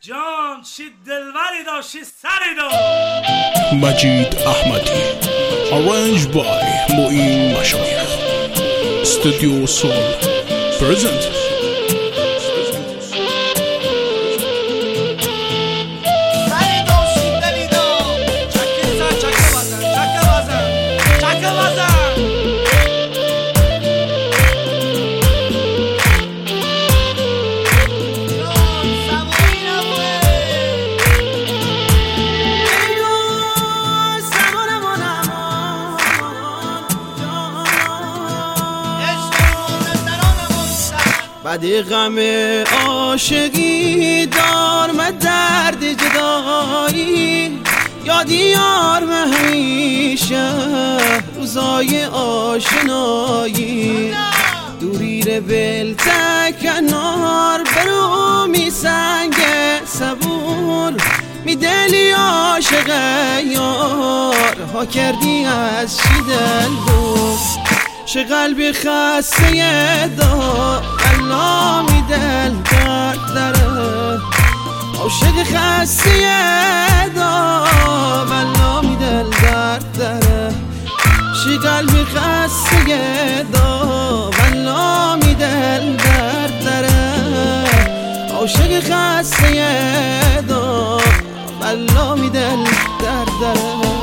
جان چی دلوری دا چی سری دا. مجید احمدی Arranged by معین مشایخ Studio Soul Present. بعد غم عاشقی دارم درد جدایی، یادی یار همیشه روزای آشنایی، دوری رو بل تکنار برو می سنگ صبور، می دلی عاشق یار ها کردی از چی دل دو، چه قلبی خسته دار والله می دل درد داره، عاشق خسته دار والله می دل درد داره، چه قلبی خسته دار والله می دل درد داره، عاشق خسته دار والله می دل درد داره.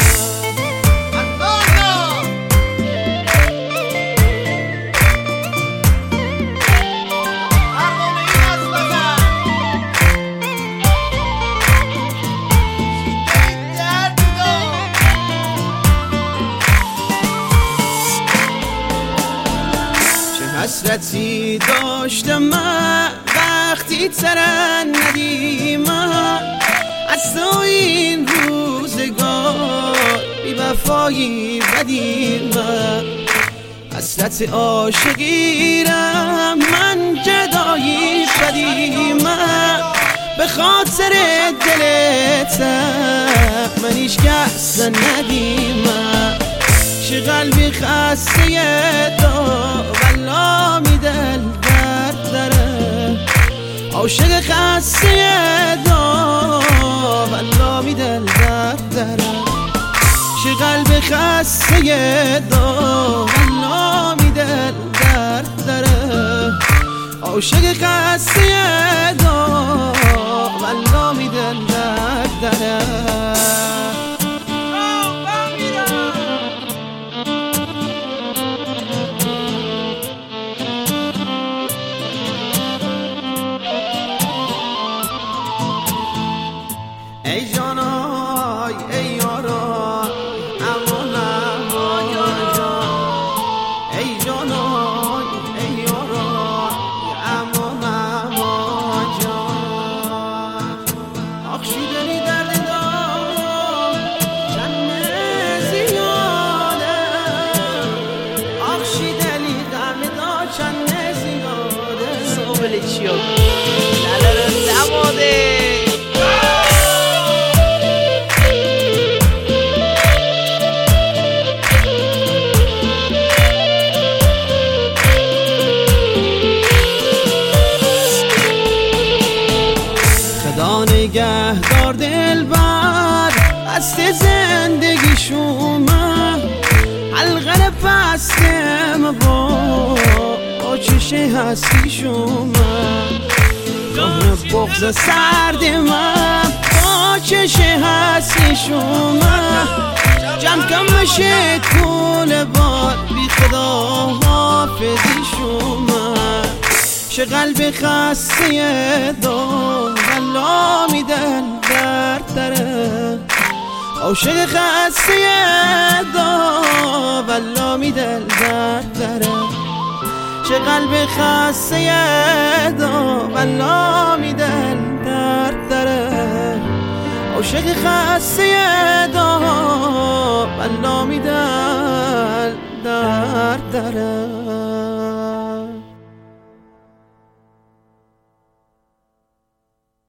حسرتی داشتم من وقتی ترن ندیمم از تو این روزگار بی وفایی بدیمم، حسرت عاشقیرم من جدایی بدیمم، به خاطر دلتم من هیچ کس ندیمم، چه قلبی خسته دار والله می دل درد داره، عاشق خسته دار والله می دل درد داره، چه قلب خسته دار والله می دل درد داره، عاشق خسته دار والله می دل درد داره. ای جانای ای یارای امان امان جان، ای جانای ای یارای امان امان جان، آخشی دلی درد دار چند زیاده، آخشی دلی غم دار چند زیاده، سوبلی چیو لالر دماده نگهدار دل بر هست زندگی شما، حلقه پستم با چشه هستی شما، راه بغض سرد من با چشه هستی شما، جمع کم بشه کل بار بی خدا حافظی شما، چه قلب خسته دار والله می دل درد داره، عاشق خسته دار والله می دل درد داره، چه قلب خسته دار والله می دل درد داره، عاشق خسته دار والله می دل درد داره.